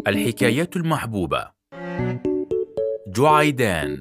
الحكايات المحبوبة. جعيدان.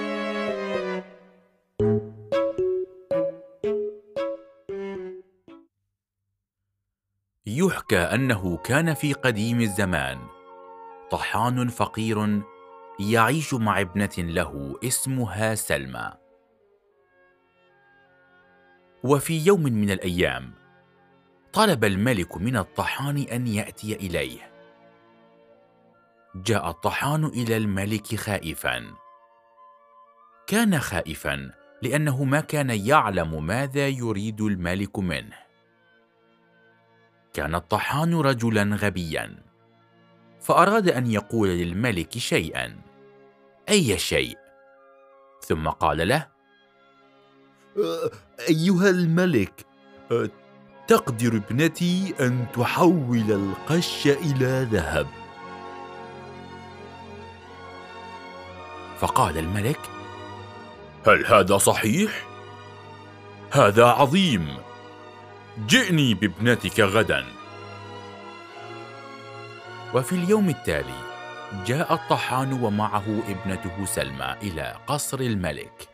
يحكى أنه كان في قديم الزمان طحان فقير يعيش مع ابنة له اسمها سلمى. وفي يوم من الأيام طلب الملك من الطحان أن يأتي إليه. جاء الطحان إلى الملك خائفا. كان خائفا لأنه ما كان يعلم ماذا يريد الملك منه. كان الطحان رجلا غبيا، فأراد أن يقول للملك شيئا، أي شيء، ثم قال له: أيها الملك، تقدر ابنتي أن تحول القش إلى ذهب. فقال الملك: هل هذا صحيح؟ هذا عظيم، جئني بابنتك غدا. وفي اليوم التالي جاء الطحان ومعه ابنته سلمى إلى قصر الملك.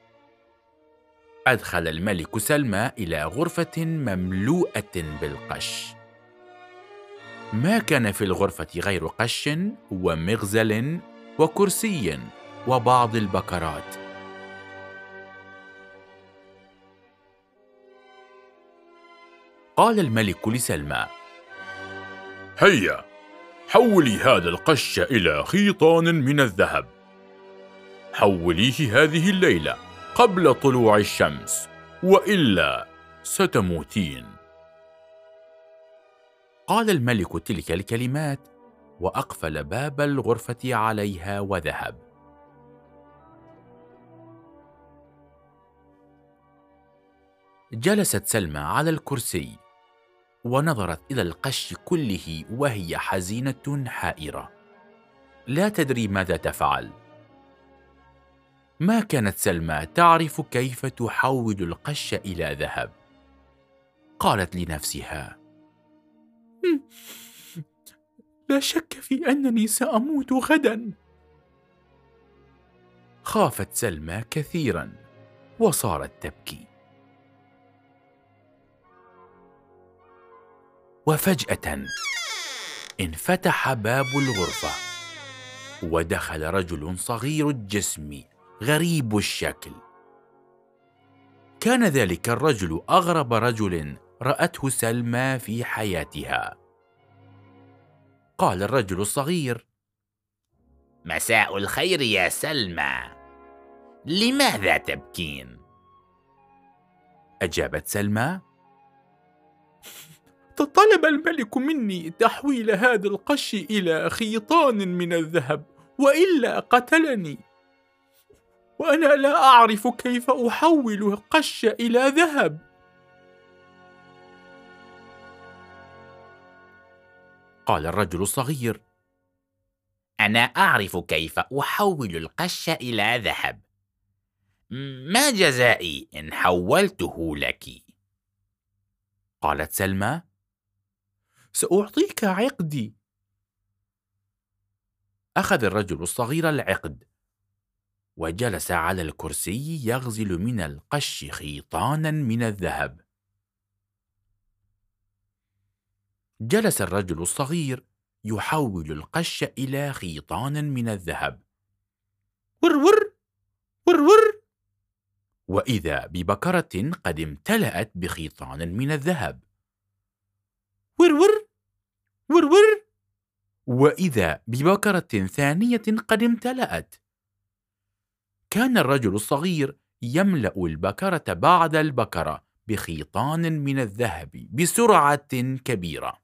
أدخل الملك سلمى إلى غرفة مملوءة بالقش. ما كان في الغرفة غير قش ومغزل وكرسي وبعض البكرات. قال الملك لسلمى: هيا، حولي هذا القش إلى خيطان من الذهب. حوليه هذه الليلة قبل طلوع الشمس، وإلا ستموتين. قال الملك تلك الكلمات وأقفل باب الغرفة عليها وذهب. جلست سلمى على الكرسي ونظرت إلى القش كله وهي حزينة حائرة، لا تدري ماذا تفعل. ما كانت سلمى تعرف كيف تحول القش إلى ذهب. قالت لنفسها: لا شك في أنني سأموت غدا. خافت سلمى كثيرا وصارت تبكي. وفجأة انفتح باب الغرفة ودخل رجل صغير الجسم غريب الشكل. كان ذلك الرجل أغرب رجل رأته سلمى في حياتها. قال الرجل الصغير: مساء الخير يا سلمى، لماذا تبكين؟ أجابت سلمى: طلب الملك مني تحويل هذا القش إلى خيطان من الذهب، وإلا قتلني، وأنا لا أعرف كيف أحول القش إلى ذهب. قال الرجل الصغير: أنا أعرف كيف أحول القش إلى ذهب. ما جزائي إن حولته لك؟ قالت سلمى: سأعطيك عقدي. أخذ الرجل الصغير العقد وجلس على الكرسي يغزل من القش خيطانا من الذهب. جلس الرجل الصغير يحول القش إلى خيطان من الذهب. ورور ورور، وإذا ببكرة قد امتلأت بخيطان من الذهب. ورور ورور، وإذا ببكرة ثانية قد امتلأت. كان الرجل الصغير يملأ البكرة بعد البكرة بخيطان من الذهب بسرعة كبيرة.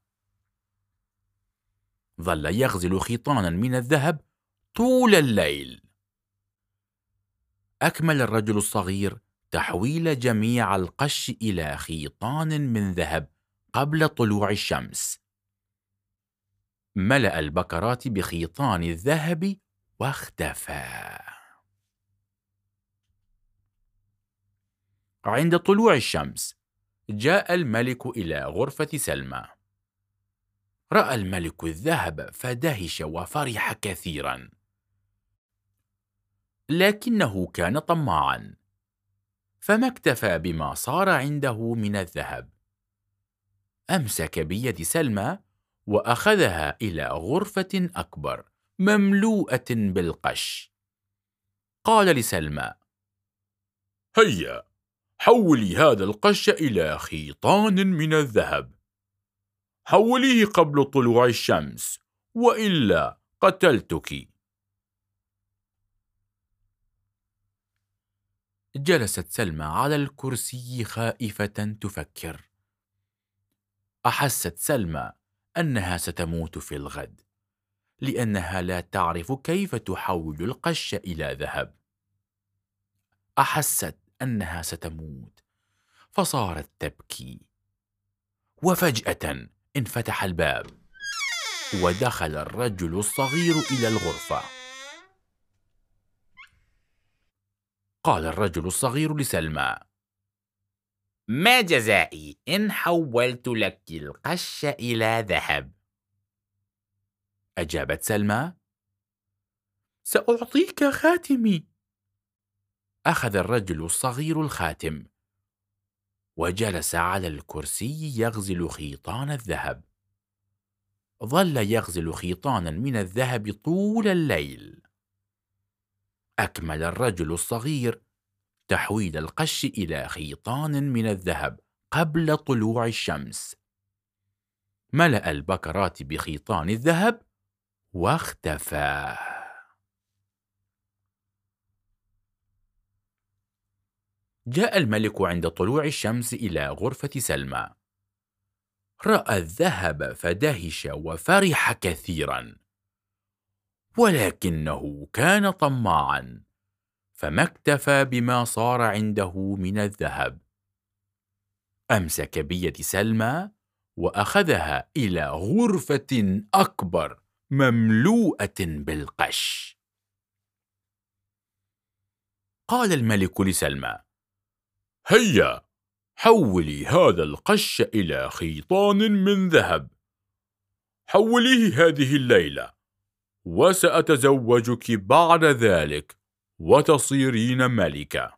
ظل يغزل خيطانا من الذهب طول الليل. أكمل الرجل الصغير تحويل جميع القش إلى خيطان من ذهب قبل طلوع الشمس. ملأ البكرات بخيطان الذهب واختفى. عند طلوع الشمس جاء الملك إلى غرفة سلمى. رأى الملك الذهب فدهش وفرح كثيرا، لكنه كان طماعا، فما اكتفى بما صار عنده من الذهب. أمسك بيد سلمى وأخذها إلى غرفة أكبر مملوءة بالقش. قال لسلمى: هيا، حولي هذا القش إلى خيطان من الذهب. حوليه قبل طلوع الشمس، وإلا قتلتك. جلست سلمى على الكرسي خائفة تفكر. أحست سلمى أنها ستموت في الغد، لأنها لا تعرف كيف تحول القش إلى ذهب. أحست أنها ستموت، فصارت تبكي. وفجأة انفتح الباب، ودخل الرجل الصغير إلى الغرفة. قال الرجل الصغير لسلمى: ما جزائي إن حولت لك القش إلى ذهب؟ أجابت سلمى: سأعطيك خاتمي. أخذ الرجل الصغير الخاتم، وجلس على الكرسي يغزل خيطان الذهب. ظل يغزل خيطانا من الذهب طول الليل. أكمل الرجل الصغير تحويل القش إلى خيطان من الذهب قبل طلوع الشمس. ملأ البكرات بخيطان الذهب واختفى. جاء الملك عند طلوع الشمس إلى غرفة سلمى. رأى الذهب فدهش وفرح كثيرا، ولكنه كان طماعا، فما اكتفى بما صار عنده من الذهب. أمسك بيد سلمى وأخذها إلى غرفة أكبر مملوءة بالقش. قال الملك لسلمى: هيا، حولي هذا القش إلى خيطان من ذهب. حوليه هذه الليلة، وسأتزوجك بعد ذلك، وتصيرين ملكة.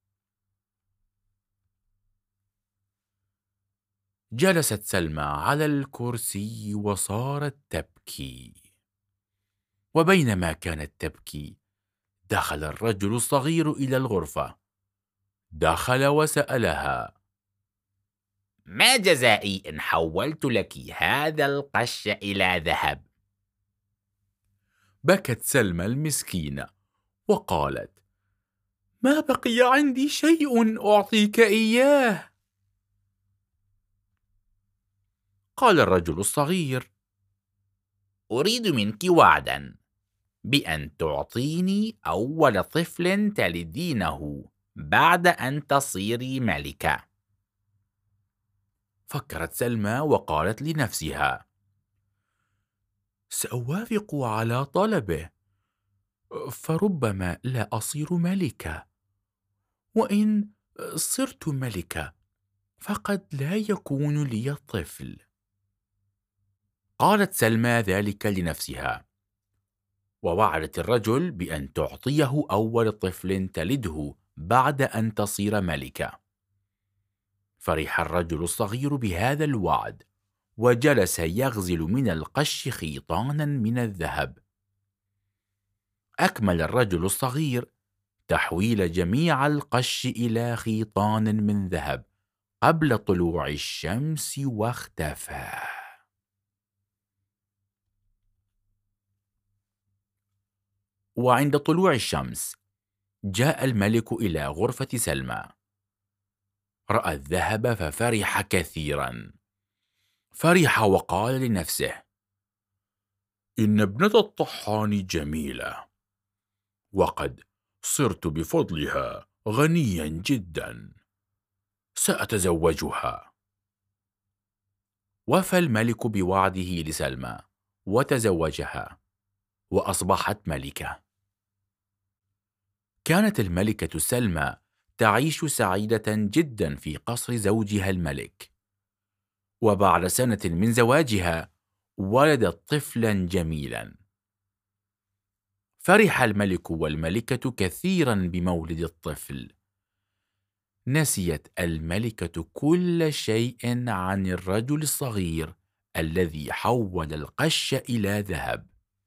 جلست سلمى على الكرسي وصارت تبكي. وبينما كانت تبكي، دخل الرجل الصغير إلى الغرفة. دخل وسألها: ما جزائي إن حولت لك هذا القش إلى ذهب؟ بكت سلمى المسكينة وقالت: ما بقي عندي شيء أعطيك إياه. قال الرجل الصغير: أريد منك وعدا بأن تعطيني أول طفل تلدينه بعد أن تصيري ملكة. فكرت سلمى وقالت لنفسها: سأوافق على طلبه، فربما لا أصير ملكة، وإن صرت ملكة فقد لا يكون لي طفل. قالت سلمى ذلك لنفسها، ووعدت الرجل بأن تعطيه أول طفل تلده بعد أن تصير ملكة. فرح الرجل الصغير بهذا الوعد، وجلس يغزل من القش خيطانا من الذهب. أكمل الرجل الصغير تحويل جميع القش إلى خيطان من ذهب قبل طلوع الشمس واختفى. وعند طلوع الشمس جاء الملك إلى غرفة سلمى. رأى الذهب ففرح كثيرا. فرح وقال لنفسه: إن ابنة الطحان جميلة، وقد صرت بفضلها غنيا جدا. سأتزوجها. وفى الملك بوعده لسلمى وتزوجها، وأصبحت ملكة. كانت الملكة سلمى تعيش سعيدة جدا في قصر زوجها الملك. وبعد سنة من زواجها ولدت طفلا جميلا. فرح الملك والملكة كثيرا بمولد الطفل. نسيت الملكة كل شيء عن الرجل الصغير الذي حول القش إلى ذهب.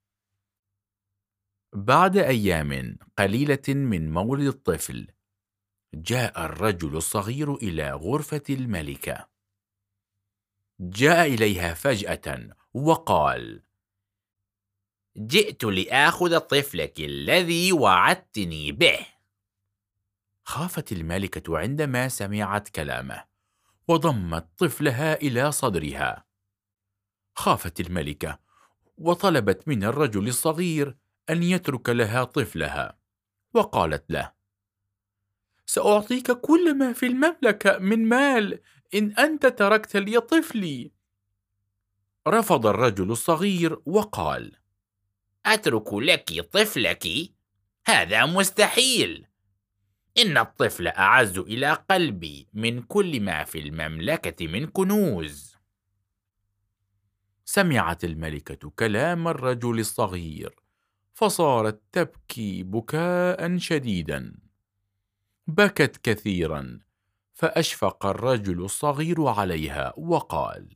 بعد أيام قليلة من مولد الطفل، جاء الرجل الصغير إلى غرفة الملكة. جاء إليها فجأة وقال: جئت لآخذ طفلك الذي وعدتني به. خافت الملكة عندما سمعت كلامه، وضمت طفلها إلى صدرها. خافت الملكة وطلبت من الرجل الصغير أن يترك لها طفلها، وقالت له: سأعطيك كل ما في المملكة من مال إن أنت تركت لي طفلي. رفض الرجل الصغير وقال: أترك لك طفلك؟ هذا مستحيل. إن الطفل أعز إلى قلبي من كل ما في المملكة من كنوز. سمعت الملكة كلام الرجل الصغير، فصارت تبكي بكاء شديدا. بكت كثيرا، فأشفق الرجل الصغير عليها وقال: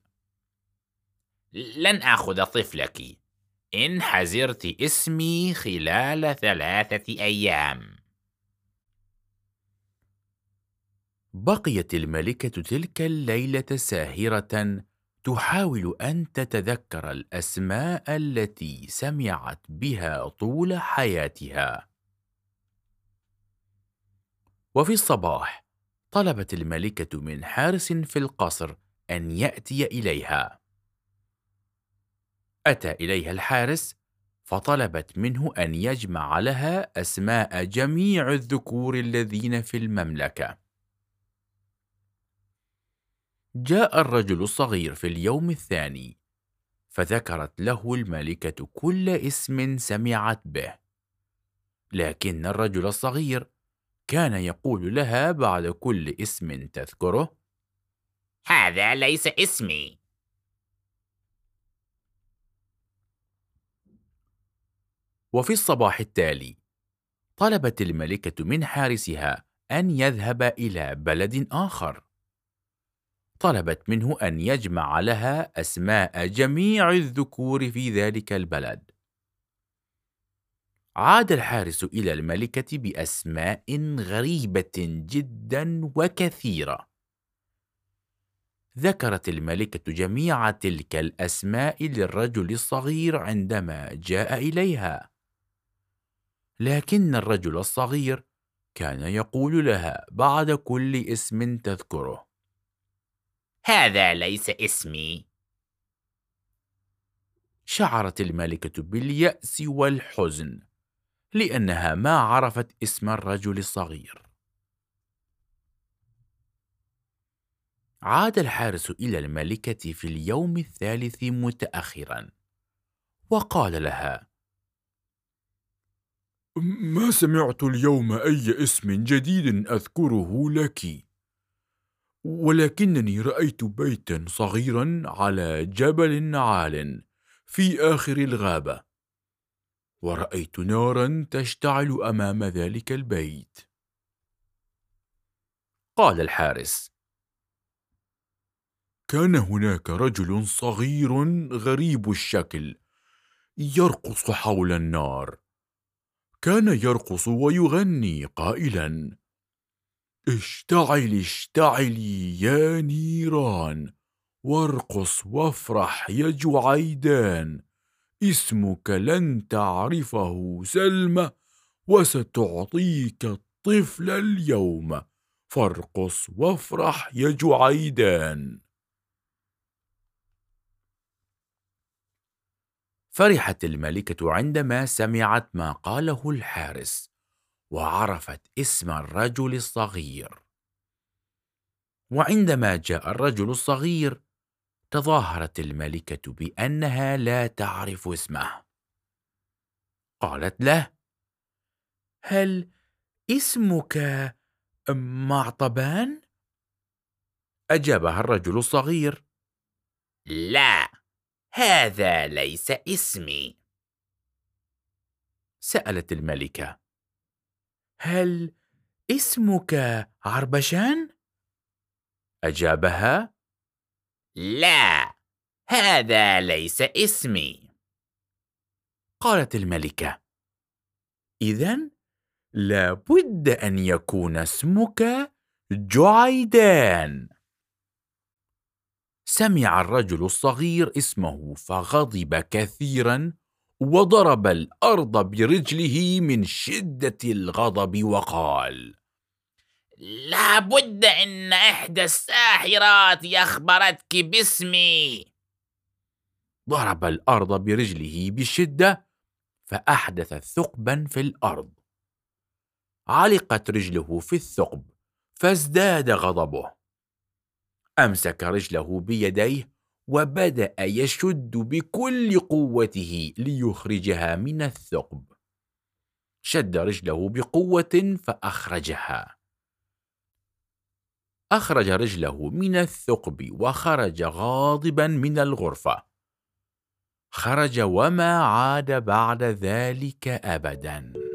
لن آخذ طفلك إن حزرت اسمي خلال 3 أيام. بقيت الملكة تلك الليلة ساهرة، تحاول أن تتذكر الأسماء التي سمعت بها طول حياتها. وفي الصباح طلبت الملكة من حارس في القصر أن يأتي إليها. أتى إليها الحارس، فطلبت منه أن يجمع لها أسماء جميع الذكور الذين في المملكة. جاء الرجل الصغير في اليوم الثاني، فذكرت له الملكة كل اسم سمعت به، لكن الرجل الصغير كان يقول لها بعد كل اسم تذكره: هذا ليس اسمي. وفي الصباح التالي طلبت الملكة من حارسها أن يذهب إلى بلد آخر. طلبت منه أن يجمع لها أسماء جميع الذكور في ذلك البلد. عاد الحارس إلى الملكة بأسماء غريبة جدا وكثيرة. ذكرت الملكة جميع تلك الأسماء للرجل الصغير عندما جاء إليها، لكن الرجل الصغير كان يقول لها بعد كل اسم تذكره: هذا ليس اسمي. شعرت الملكة باليأس والحزن لأنها ما عرفت اسم الرجل الصغير. عاد الحارس إلى الملكة في اليوم الثالث متأخرا، وقال لها: ما سمعت اليوم أي اسم جديد أذكره لك، ولكنني رأيت بيتا صغيرا على جبل عال في آخر الغابة، ورأيت نارا تشتعل أمام ذلك البيت. قال الحارس: كان هناك رجل صغير غريب الشكل يرقص حول النار. كان يرقص ويغني قائلا: اشتعلي اشتعلي يا نيران، وارقص وافرح يا جعيدان، اسمك لن تعرفه سلمى، وستعطيك الطفل اليوم، فارقص وافرح يا جعيدان. فرحت الملكة عندما سمعت ما قاله الحارس، وعرفت اسم الرجل الصغير. وعندما جاء الرجل الصغير تظاهرت الملكة بأنها لا تعرف اسمه. قالت له: هل اسمك معطبان؟ أجابها الرجل الصغير: لا، هذا ليس اسمي. سألت الملكة: هل اسمك عربشان؟ أجابها: لا، هذا ليس اسمي. قالت الملكة: إذن لابد أن يكون اسمك جعيدان. سمع الرجل الصغير اسمه فغضب كثيرا، وضرب الأرض برجله من شدة الغضب وقال: لابد أن إحدى الساحرات أخبرتك باسمي. ضرب الأرض برجله بشدة، فأحدث ثقبا في الأرض. علقت رجله في الثقب، فازداد غضبه. أمسك رجله بيديه وبدأ يشد بكل قوته ليخرجها من الثقب. شد رجله بقوة فأخرجها. أخرج رجله من الثقب وخرج غاضبا من الغرفة. خرج وما عاد بعد ذلك أبدا.